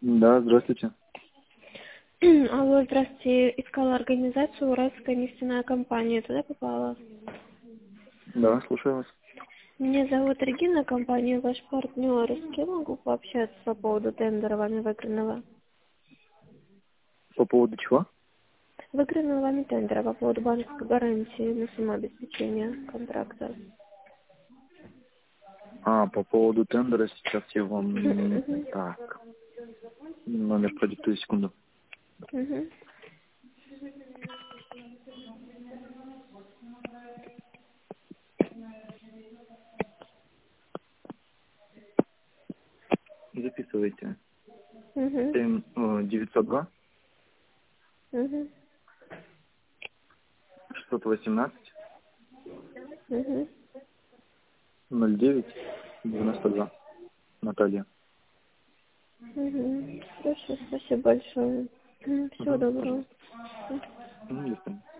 Да, здравствуйте. Алло, здравствуйте. Искала организацию «Уральская нефтяная компания». Туда попала. Да, слушаю вас. Меня зовут Регина, компания «Ваш партнер». С кем могу пообщаться по поводу тендера вами выигранного? По поводу чего? Выигранного вами тендера по поводу банковской гарантии на самообеспечение контракта. По поводу тендера сейчас я вам... Мгм. Так, номер продиктую, секунду. Мгм. Записывайте. Мгм. 902 Мгм. 618 Мгм. 09 92. Наталья. Мгм. Хорошо, спасибо большое. Всего доброго. Пожалуйста. До свидания.